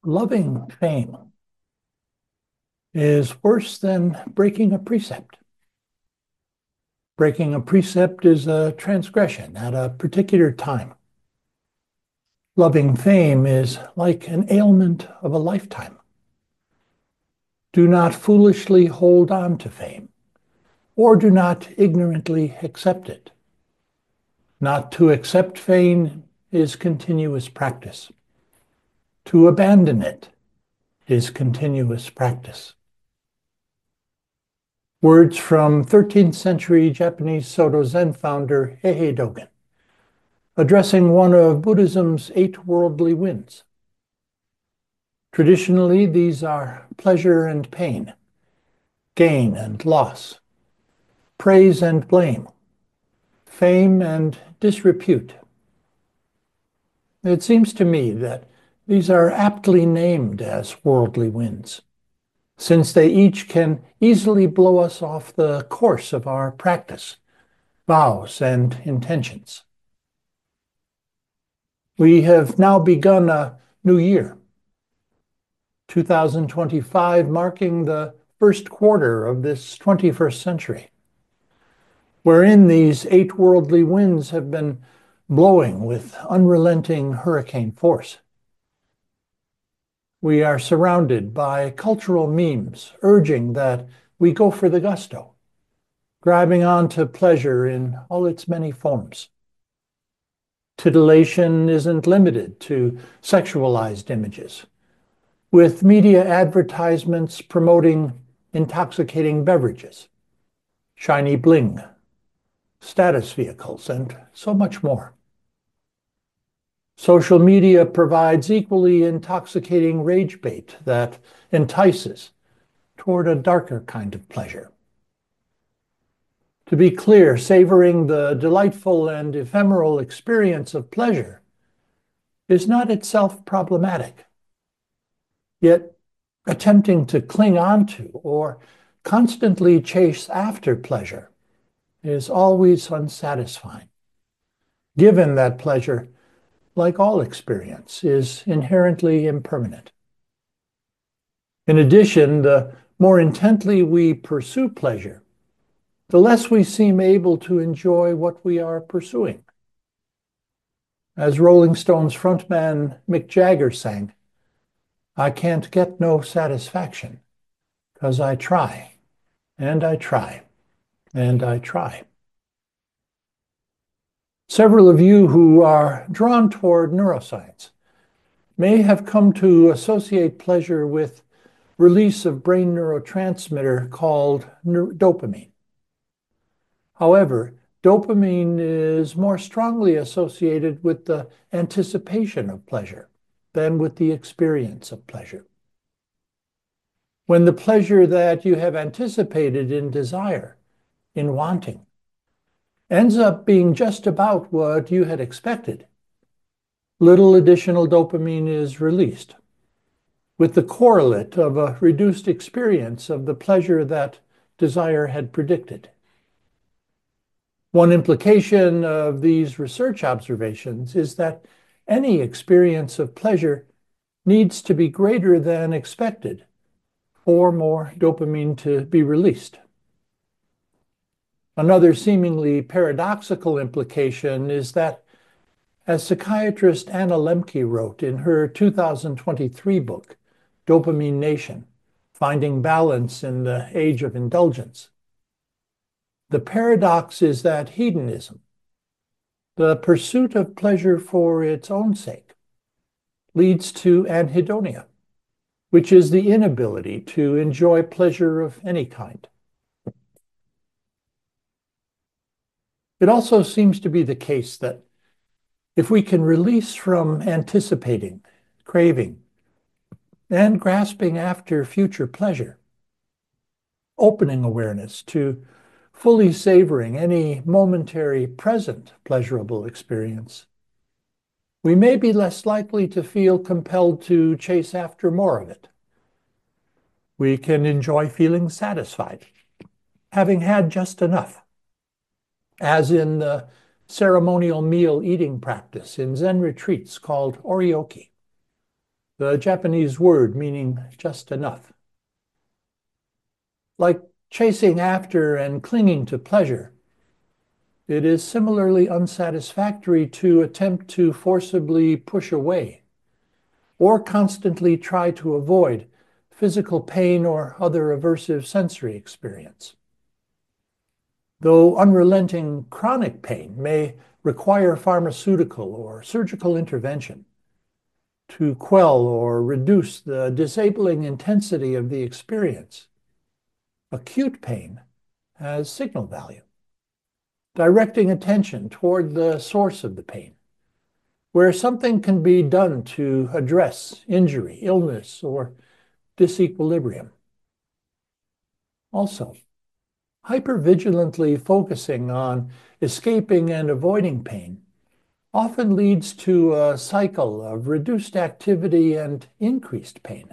Loving fame is worse than breaking a precept. Breaking a precept is a transgression at a particular time. Loving fame is like an ailment of a lifetime. Do not foolishly hold on to fame, or do not ignorantly accept it. Not to accept fame is continuous practice. To abandon it is continuous practice. Words from 13th century Japanese Soto Zen founder Heihei Dogen, addressing one of Buddhism's 8 worldly winds. Traditionally, these are pleasure and pain, gain and loss, praise and blame, fame and disrepute. It seems to me that these are aptly named as worldly winds, since they each can easily blow us off the course of our practice, vows, and intentions. We have now begun a new year, 2025, marking the first quarter of this 21st century, wherein these 8 worldly winds have been blowing with unrelenting hurricane force. We are surrounded by cultural memes urging that we go for the gusto, grabbing onto pleasure in all its many forms. Titillation isn't limited to sexualized images, with media advertisements promoting intoxicating beverages, shiny bling, status vehicles, and so much more. Social media provides equally intoxicating rage bait that entices toward a darker kind of pleasure. To be clear, savoring the delightful and ephemeral experience of pleasure is not itself problematic. Yet, attempting to cling onto or constantly chase after pleasure is always unsatisfying, given that pleasure, like all experience, is inherently impermanent. In addition, the more intently we pursue pleasure, the less we seem able to enjoy what we are pursuing. As Rolling Stones frontman Mick Jagger sang, "I can't get no satisfaction, 'cause I try, and I try, and I try." Several of you who are drawn toward neuroscience may have come to associate pleasure with release of brain neurotransmitter called dopamine. However, dopamine is more strongly associated with the anticipation of pleasure than with the experience of pleasure. When the pleasure that you have anticipated in desire, in wanting, ends up being just about what you had expected, little additional dopamine is released, with the correlate of a reduced experience of the pleasure that desire had predicted. One implication of these research observations is that any experience of pleasure needs to be greater than expected for more dopamine to be released. Another seemingly paradoxical implication is that, as psychiatrist Anna Lembke wrote in her 2023 book, Dopamine Nation: Finding Balance in the Age of Indulgence, the paradox is that hedonism, the pursuit of pleasure for its own sake, leads to anhedonia, which is the inability to enjoy pleasure of any kind. It also seems to be the case that if we can release from anticipating, craving, and grasping after future pleasure, opening awareness to fully savoring any momentary present pleasurable experience, we may be less likely to feel compelled to chase after more of it. We can enjoy feeling satisfied, having had just enough, as in the ceremonial meal eating practice in Zen retreats called oryoki, the Japanese word meaning just enough. Like chasing after and clinging to pleasure, it is similarly unsatisfactory to attempt to forcibly push away or constantly try to avoid physical pain or other aversive sensory experience. Though unrelenting chronic pain may require pharmaceutical or surgical intervention to quell or reduce the disabling intensity of the experience, acute pain has signal value, directing attention toward the source of the pain, where something can be done to address injury, illness, or disequilibrium. Also, hypervigilantly focusing on escaping and avoiding pain often leads to a cycle of reduced activity and increased pain.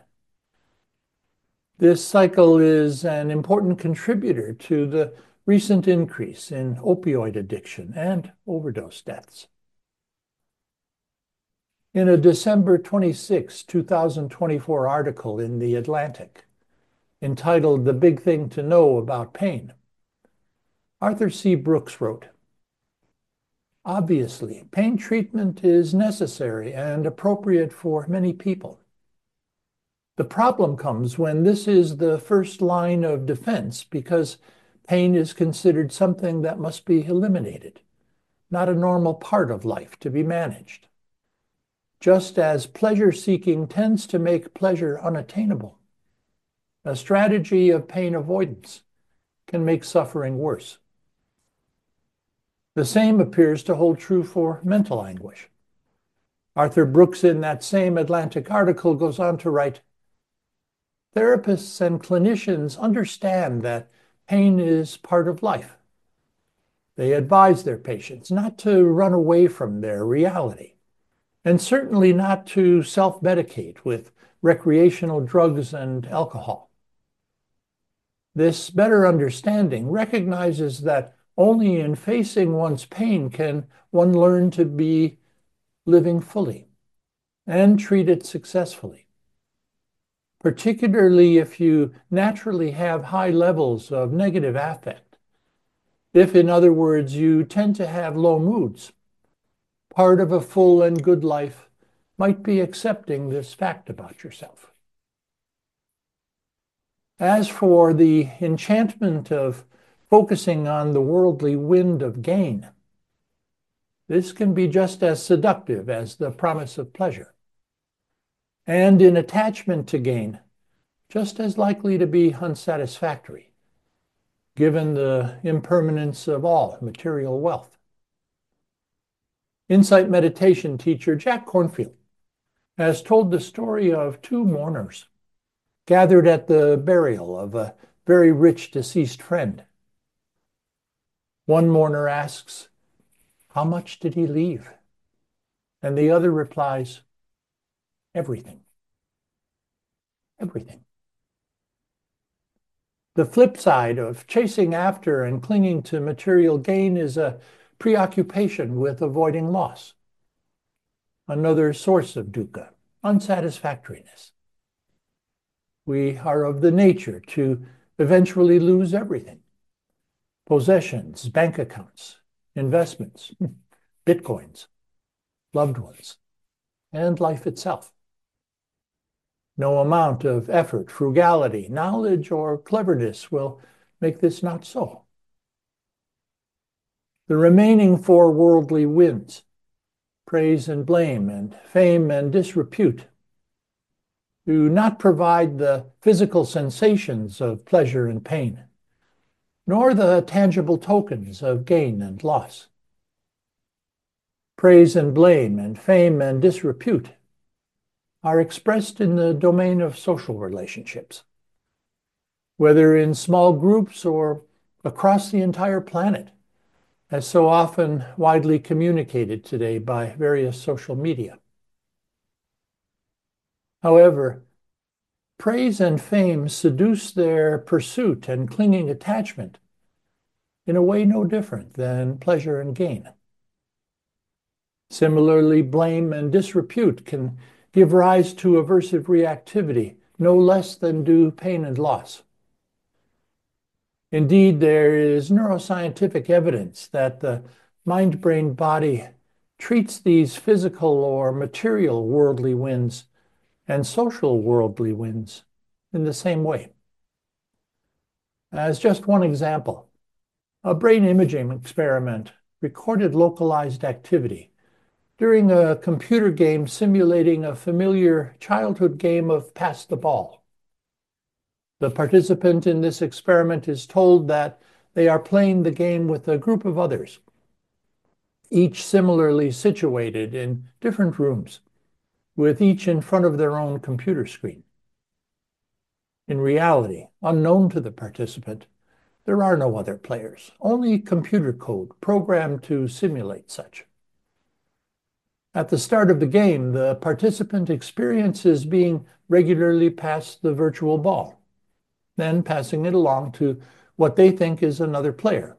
This cycle is an important contributor to the recent increase in opioid addiction and overdose deaths. In a December 26, 2024 article in The Atlantic, entitled "The Big Thing to Know About Pain," Arthur C. Brooks wrote, "Obviously, pain treatment is necessary and appropriate for many people. The problem comes when this is the first line of defense because pain is considered something that must be eliminated, not a normal part of life to be managed. Just as pleasure-seeking tends to make pleasure unattainable, a strategy of pain avoidance can make suffering worse. The same appears to hold true for mental anguish." Arthur Brooks, in that same Atlantic article, goes on to write, "Therapists and clinicians understand that pain is part of life. They advise their patients not to run away from their reality, and certainly not to self-medicate with recreational drugs and alcohol. This better understanding recognizes that only in facing one's pain can one learn to be living fully and treat it successfully, particularly if you naturally have high levels of negative affect. If, in other words, you tend to have low moods, part of a full and good life might be accepting this fact about yourself. As for the enchantment of focusing on the worldly wind of gain, this can be just as seductive as the promise of pleasure, and in attachment to gain, just as likely to be unsatisfactory, given the impermanence of all material wealth. Insight meditation teacher Jack Kornfield has told the story of two mourners gathered at the burial of a very rich deceased friend. One mourner asks, "How much did he leave?" And the other replies, "Everything. Everything." The flip side of chasing after and clinging to material gain is a preoccupation with avoiding loss, another source of dukkha, unsatisfactoriness. We are of the nature to eventually lose everything: possessions, bank accounts, investments, bitcoins, loved ones, and life itself. No amount of effort, frugality, knowledge, or cleverness will make this not so. The remaining four worldly winds, praise and blame, and fame and disrepute, do not provide the physical sensations of pleasure and pain, nor the tangible tokens of gain and loss. Praise and blame and fame and disrepute are expressed in the domain of social relationships, whether in small groups or across the entire planet, as so often widely communicated today by various social media. However, praise and fame seduce their pursuit and clinging attachment in a way no different than pleasure and gain. Similarly, blame and disrepute can give rise to aversive reactivity, no less than do pain and loss. Indeed, there is neuroscientific evidence that the mind-brain body treats these physical or material worldly winds and social worldly winds in the same way. As just one example, a brain imaging experiment recorded localized activity during a computer game simulating a familiar childhood game of pass the ball. The participant in this experiment is told that they are playing the game with a group of others, each similarly situated in different rooms, with each in front of their own computer screen. In reality, unknown to the participant, there are no other players, only computer code programmed to simulate such. At the start of the game, the participant experiences being regularly passed the virtual ball, then passing it along to what they think is another player.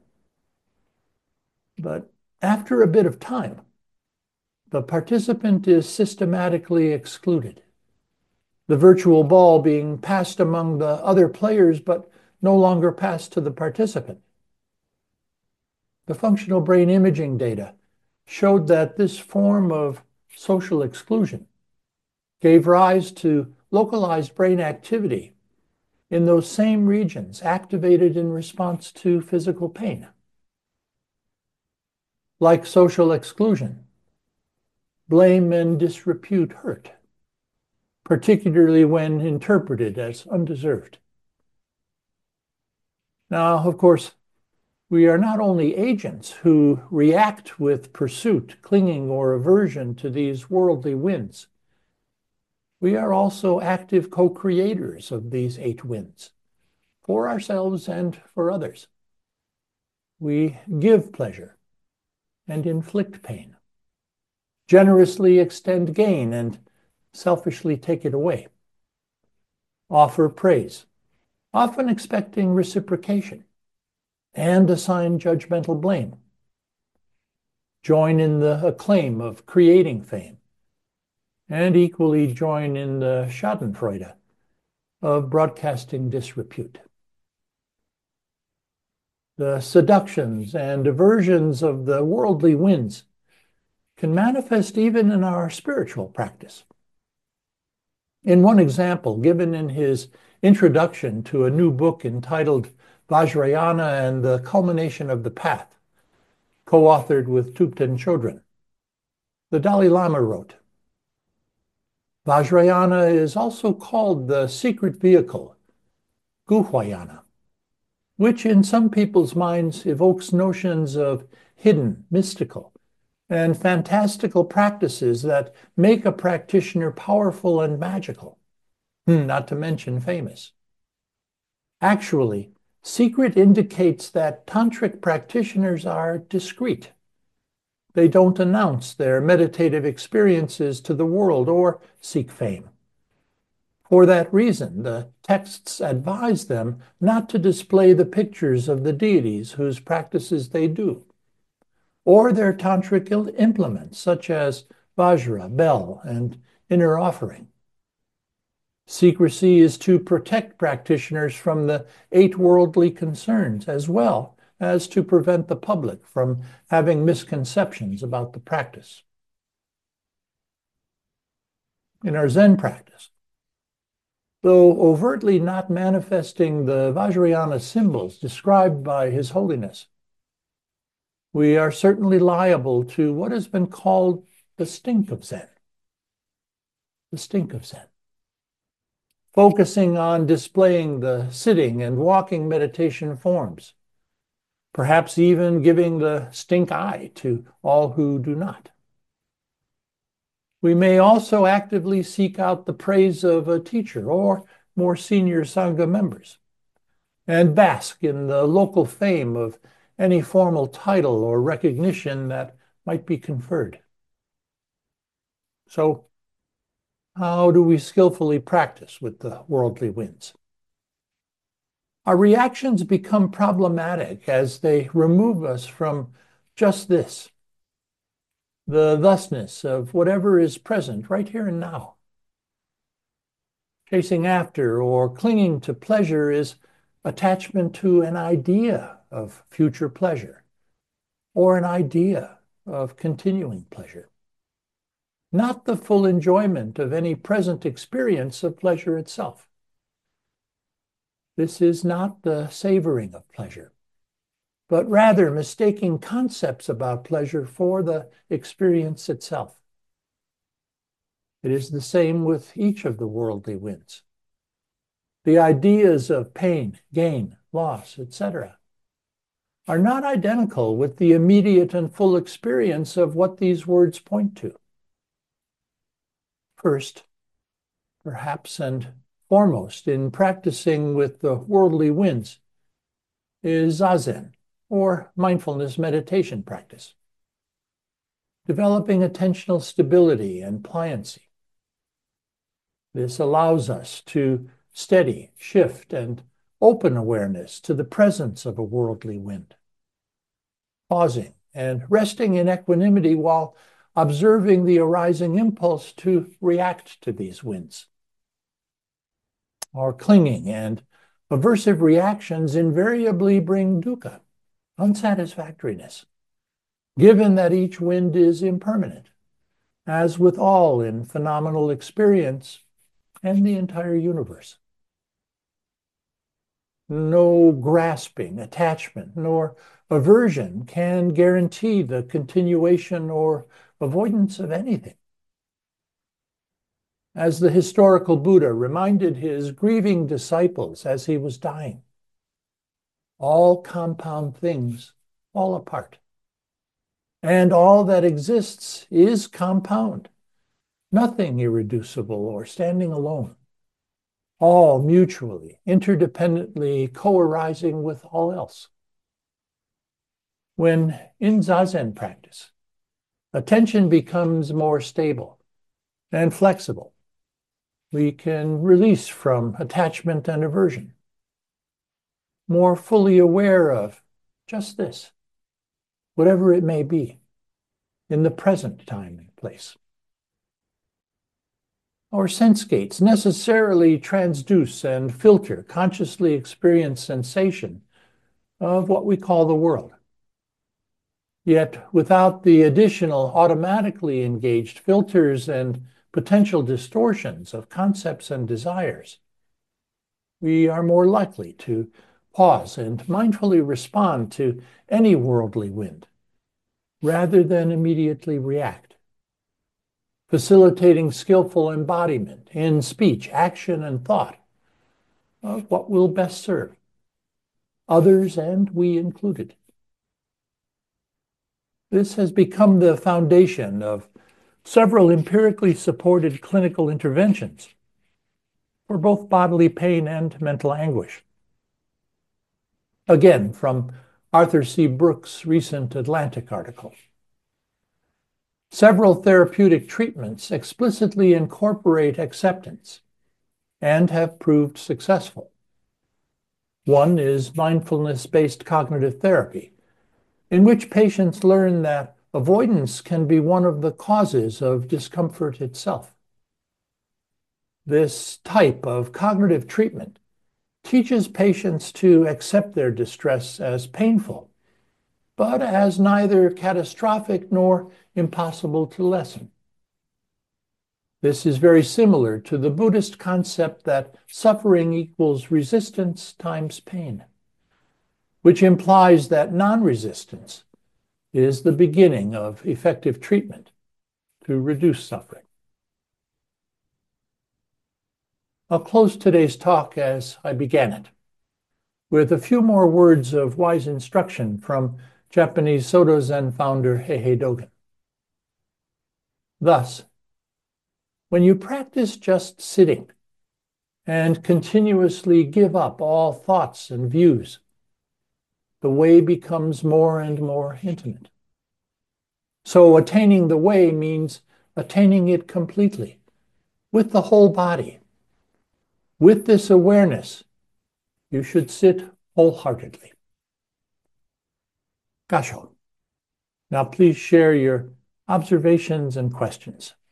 But after a bit of time, the participant is systematically excluded, the virtual ball being passed among the other players but no longer passed to the participant. The functional brain imaging data showed that this form of social exclusion gave rise to localized brain activity in those same regions activated in response to physical pain. Like social exclusion, blame and disrepute hurt, particularly when interpreted as undeserved. Now, of course, we are not only agents who react with pursuit, clinging, or aversion to these worldly winds. We are also active co-creators of these 8 winds, for ourselves and for others. We give pleasure and inflict pain, generously extend gain and selfishly take it away, offer praise, often expecting reciprocation, and assign judgmental blame, join in the acclaim of creating fame, and equally join in the schadenfreude of broadcasting disrepute. The seductions and aversions of the worldly winds can manifest even in our spiritual practice. In one example given in his introduction to a new book entitled Vajrayana and the Culmination of the Path, co-authored with Thupten Chodron, the Dalai Lama wrote, Vajrayana is also called the secret vehicle, Guhyayana, which in some people's minds evokes notions of hidden, mystical, and fantastical practices that make a practitioner powerful and magical, not to mention famous. Actually, secret indicates that tantric practitioners are discreet. They don't announce their meditative experiences to the world or seek fame. For that reason, the texts advise them not to display the pictures of the deities whose practices they do, or their tantric implements such as vajra, bell, and inner offering. Secrecy is to protect practitioners from the 8 worldly concerns, as well as to prevent the public from having misconceptions about the practice. In our Zen practice, though overtly not manifesting the Vajrayana symbols described by His Holiness, we are certainly liable to what has been called the stink of Zen. The stink of Zen. Focusing on displaying the sitting and walking meditation forms, perhaps even giving the stink eye to all who do not. We may also actively seek out the praise of a teacher or more senior Sangha members, and bask in the local fame of any formal title or recognition that might be conferred. So, how do we skillfully practice with the worldly winds? Our reactions become problematic as they remove us from just this, the thusness of whatever is present right here and now, Chasing after or clinging to pleasure is attachment to an idea of future pleasure or an idea of continuing pleasure, not the full enjoyment of any present experience of pleasure itself. This is not the savoring of pleasure, but rather mistaking concepts about pleasure for the experience itself. It is the same with each of the worldly winds. The ideas of pain, gain, loss, etc., are not identical with the immediate and full experience of what these words point to. First, perhaps and foremost in practicing with the worldly winds is Zazen, or mindfulness meditation practice, developing attentional stability and pliancy. This allows us to steady, shift, and open awareness to the presence of a worldly wind, pausing and resting in equanimity while observing the arising impulse to react to these winds. Our clinging and aversive reactions invariably bring dukkha, unsatisfactoriness, given that each wind is impermanent, as with all in phenomenal experience and the entire universe. No grasping, attachment, nor aversion can guarantee the continuation or avoidance of anything. As the historical Buddha reminded his grieving disciples as he was dying, all compound things fall apart, and all that exists is compound, nothing irreducible or standing alone, all mutually, interdependently co-arising with all else. When in Zazen practice, attention becomes more stable and flexible, we can release from attachment and aversion, more fully aware of just this, whatever it may be, in the present time and place. Our sense gates necessarily transduce and filter consciously experienced sensation of what we call the world. Yet without the additional automatically engaged filters and potential distortions of concepts and desires, we are more likely to pause and mindfully respond to any worldly wind, rather than immediately react, facilitating skillful embodiment in speech, action, and thought of what will best serve others and we included. This has become the foundation of several empirically supported clinical interventions for both bodily pain and mental anguish. Again, from Arthur C. Brooks' recent Atlantic article. Several therapeutic treatments explicitly incorporate acceptance and have proved successful. One is mindfulness-based cognitive therapy, in which patients learn that avoidance can be one of the causes of discomfort itself. This type of cognitive treatment teaches patients to accept their distress as painful, but as neither catastrophic nor impossible to lessen. This is very similar to the Buddhist concept that suffering equals resistance times pain, which implies that non-resistance is the beginning of effective treatment to reduce suffering. I'll close today's talk as I began it, with a few more words of wise instruction from Japanese Soto Zen founder Heihei Dogen. Thus, when you practice just sitting and continuously give up all thoughts and views, the way becomes more and more intimate. So attaining the way means attaining it completely, with the whole body. With this awareness, you should sit wholeheartedly. Gassho. Now please share your observations and questions.